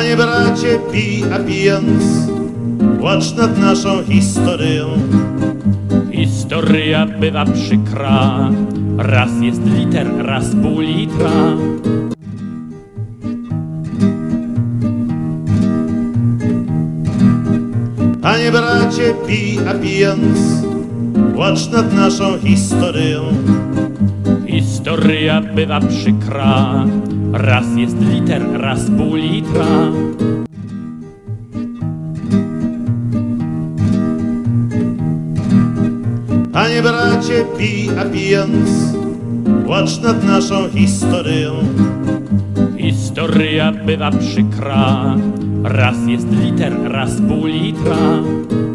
Panie bracie, pij, a pijąc, płacz nad naszą historią. Historia bywa przykra, raz jest liter, raz pół litra. Panie bracie, pij, a pijąc, płacz nad naszą historią. Historia bywa przykra, raz jest liter, raz pół litra. Panie bracie, pij, a pijąc, płacz nad naszą historią. Historia bywa przykra, raz jest liter, raz pół litra.